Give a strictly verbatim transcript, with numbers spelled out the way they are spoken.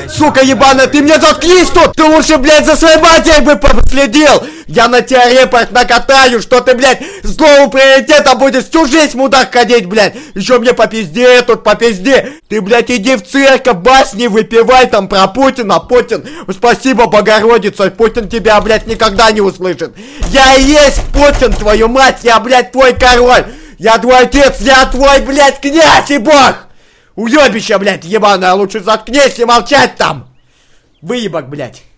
Сука ебаная, ты мне заткнись тут! Ты лучше, блядь, за своей матерью бы последил! Я на тебя репорт накатаю, что ты, блядь, с злоуприоритетом будешь всю жизнь мудак ходить, блядь! Еще мне по пизде тут, по пизде! Ты, блядь, иди в церковь, басни выпивай там про Путина, Путин! Спасибо, Богородица, Путин тебя, блядь, никогда не услышит! Я и есть Путин, твою мать, я, блядь, твой король! Я твой отец, я твой, блядь, князь и бог! Уебище, блядь, ебаное, лучше заткнись и молчать там! Выебок, блядь!